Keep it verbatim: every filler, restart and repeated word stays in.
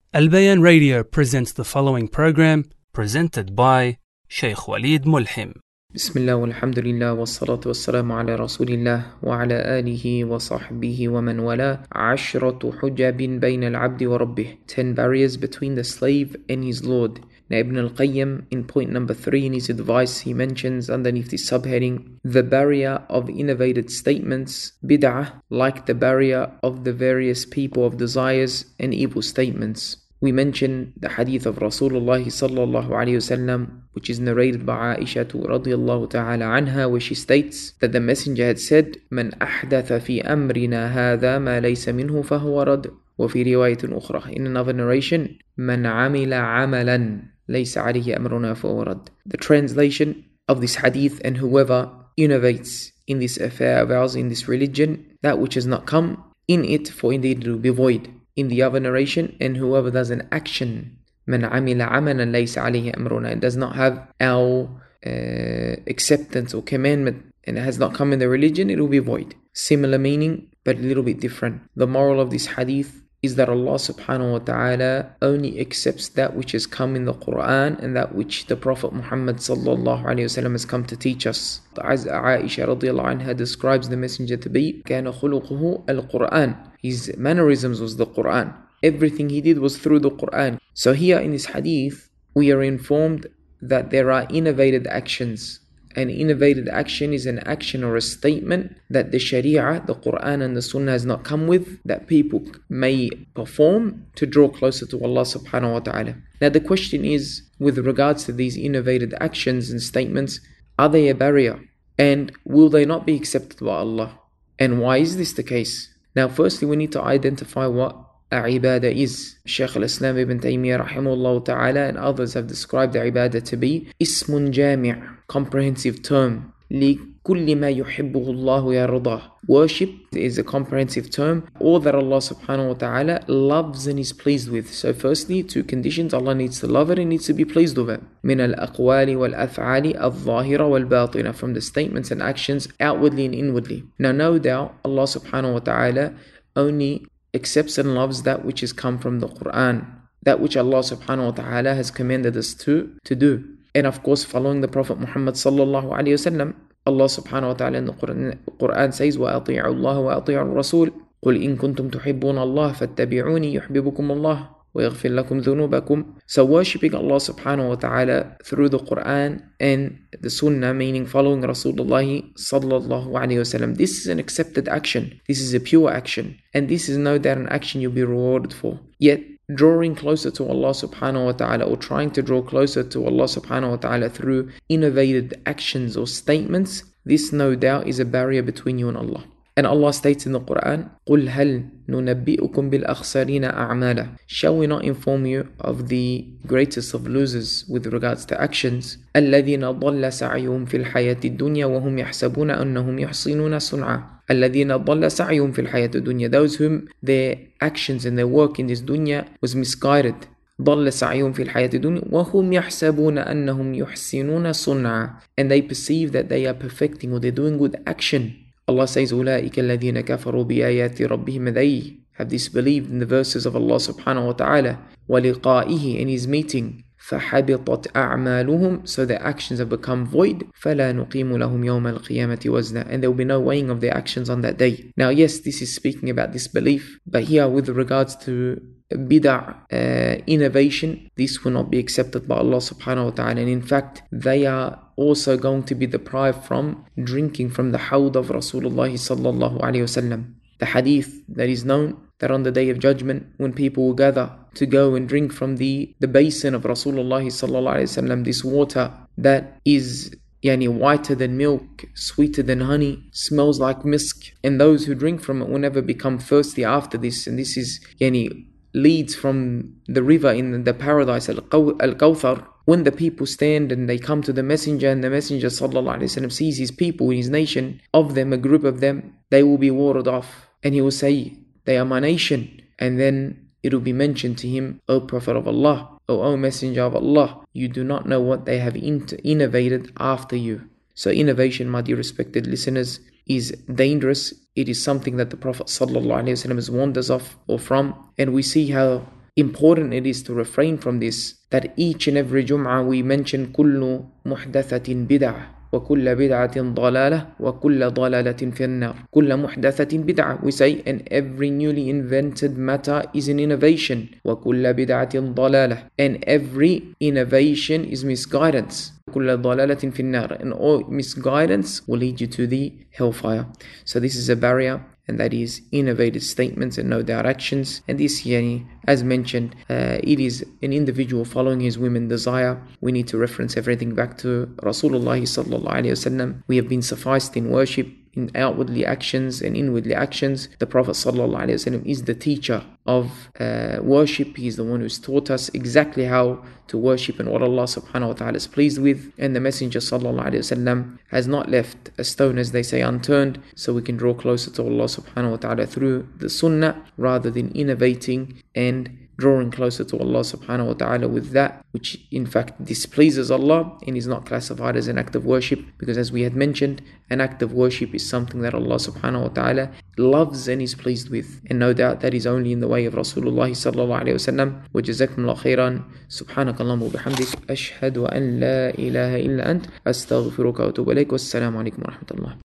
Al Bayan Radio presents the following program presented by Sheikh Walid Mulhim. بسم الله والحمد لله والصلاة والسلام على رسول الله وعلى آله وصحبه ومن والاه. عشرة حجب بين العبد وربه. Ten barriers between the slave and his Lord. Now Ibn al-Qayyim in point number three in his advice, he mentions underneath the subheading the barrier of innovated statements, bid'ah, like the barrier of the various people of desires and evil statements. We mentioned the hadith of Rasulullah sallallahu alayhi wasallam, which is narrated by Aisha radiyallahu ta'ala anha, where she states that the Messenger had said, "Man ahdatha fi amrina hadha ma laysa minhu fahuwa rad." وفي رواية أخرى, in another narration, "Man amila amalan laysa alayhi amruna fahuwa rad." The translation of this hadith: and whoever innovates in this affair of ours, in this religion, that which has not come in it, for indeed it will be void. In the other narration, and whoever does an action, man amila amalan laysa alayhi amruna, it does not have our uh, acceptance or commandment, and it has not come in the religion, it will be void. Similar meaning, but a little bit different. The moral of this hadith is that Allah subhanahu wa ta'ala only accepts that which has come in the Quran and that which the Prophet Muhammad sallallahu alayhi wasallam has come to teach us. As Aisha radiyallahu anha describes the Messenger to be, كَانَ خُلُقُهُ الْقُرْآنِ, his mannerisms was the Quran. Everything he did was through the Quran. So here in this hadith, we are informed that there are innovated actions. An innovated action is an action or a statement that the Sharia, the Quran and the Sunnah has not come with, that people may perform to draw closer to Allah subhanahu wa ta'ala. Now the question is, with regards to these innovated actions and statements, are they a barrier? And will they not be accepted by Allah? And why is this the case? Now firstly, we need to identify what ibadah is. Shaykh al-Islam ibn Taymiyyah rahimahullah ta'ala and others have described the ibadah to be ismun jami', comprehensive term, li kulli ma yuhibbuhu Allah yardah. Worship is a comprehensive term, all that Allah subhanahu wa ta'ala loves and is pleased with. So firstly, two conditions: Allah needs to love it and needs to be pleased with it. Min al-aqwali wal-af'ali al-zahira wal-batina, from the statements and actions outwardly and inwardly. Now no doubt Allah subhanahu wa ta'ala only accepts and loves that which has come from the Quran, that which Allah subhanahu wa ta'ala has commanded us to, to do. And of course, following the Prophet Muhammad sallallahu alayhi wasallam, Allah subhanahu wa ta'ala in the Quran, Quran says, وَأَطِيعُوا اللَّهَ وَأَطِيعُوا الرَّسُولَ قُلْ إِن كُنتُمْ تُحِبُّونَ اللَّهَ فَاتَّبِعُونِي يُحْبِبُكُمُ اللَّهُ وَيَغْفِرْ لَكُمْ ذُنُوبَكُمْ. So worshipping Allah subhanahu wa ta'ala through the Quran and the Sunnah, meaning following Rasulullah sallallahu alayhi wasallam, this is an accepted action. This is a pure action. And this is no doubt an action you'll be rewarded for. Yet, drawing closer to Allah subhanahu wa ta'ala, or trying to draw closer to Allah subhanahu wa ta'ala through innovated actions or statements, this no doubt is a barrier between you and Allah. And Allah states in the Quran, قُلْ هَلْ نُنَبِّئُكُمْ بِالْأَخْسَرِينَ أَعْمَالًا. Shall we not inform you of the greatest of losers with regards to actions? الَّذِينَ ضَلَّ سَعْيُهُمْ فِي الْحَيَاةِ الدُّنْيَا وَهُمْ يَحْسَبُونَ أَنَّهُمْ يُحْصِنُونَ صُنْعًا. الَّذِينَ ضَلَّ سَعْيُهُمْ فِي الْحَيَاةِ الدُّنْيَا, those whom their actions and their work in this dunya was misguided. ضَلَّ سَعْيُهُمْ فِي الْحَيَاةِ الدُّنْيَا وَهُمْ يَحْسَبُونَ أَنَّهُمْ يُحْسِنُونَ صُنْعًا, and they perceive that they are perfecting or they're doing good action. Allah says, أُولَٰئِكَ الَّذِينَ كَفَرُوا بِآيَاتِ رَبِّهِمْ, they have disbelieved in the verses of Allah subhanahu wa ta'ala, وَلِقَائِهِ, in His meeting, فَحَبِطَتْ أَعْمَالُهُمْ, so their actions have become void, فَلَا نُقِيمُ لَهُمْ يَوْمَ الْقِيَامَةِ وَزْنًا, and there will be no weighing of their actions on that day. Now yes, this is speaking about disbelief, but here with regards to bid'ah, uh, innovation, this will not be accepted by Allah subhanahu wa ta'ala, and in fact they are also going to be deprived from drinking from the hawd of Rasulullah sallallahu alayhi wasallam. The hadith that is known that on the Day of Judgment, when people will gather to go and drink from the, the basin of Rasulullah sallallahu alayhi wasallam, this water that is yani whiter than milk, sweeter than honey, smells like misk, and those who drink from it will never become thirsty after this. And this is yani leads from the river in the paradise, Al-Kawthar. When the people stand and they come to the Messenger, and the Messenger sallallahu alaihi wasallam sees his people in his nation, of them, a group of them, they will be warded off, and he will say, they are my nation. And then it will be mentioned to him, O Prophet of Allah, O, o Messenger of Allah, you do not know what they have in- innovated after you. So innovation, my dear respected listeners, is dangerous. It is something that the Prophet sallallahu alaihi wasallam has warned us of or from, and we see how important it is to refrain from this, that each and every Jum'ah we mention كل محدثة بدعة وكل بدعة ضلالة وكل ضلالة في النار. كل محدثة بدعة, we say, and every newly invented matter is an innovation. وكل بدعة ضلالة, and every innovation is misguidance. كل ضلالة في النار, and all misguidance will lead you to the hellfire. So this is a barrier, and that is innovative statements and no doubt actions. And this, yani, as mentioned, uh, it is an individual following his women desire. We need to reference everything back to Rasulullah sallallahu alaihi wasallam. We have been sufficed in worship, in outwardly actions and inwardly actions. The Prophet sallallahu alaihi wasallam is the teacher of uh, worship. He is the one who's taught us exactly how to worship and what Allah subhanahu wa ta'ala is pleased with. And the Messenger sallallahu alaihi wasallam has not left a stone, as they say, unturned, so we can draw closer to Allah subhanahu wa ta'ala through the sunnah, rather than innovating and drawing closer to Allah subhanahu wa ta'ala with that which in fact displeases Allah and is not classified as an act of worship. Because as we had mentioned, an act of worship is something that Allah subhanahu wa ta'ala loves and is pleased with, and no doubt that is only in the way of Rasulullah sallallahu alayhi wa sallam. Wa jazakumullah khairan. Subhanakallahumma wa bihamdik, ashhadu an la ilaha illa ant, astaghfiruka wa atubu ilayk. Wassalamu alaikum wa rahmatullah.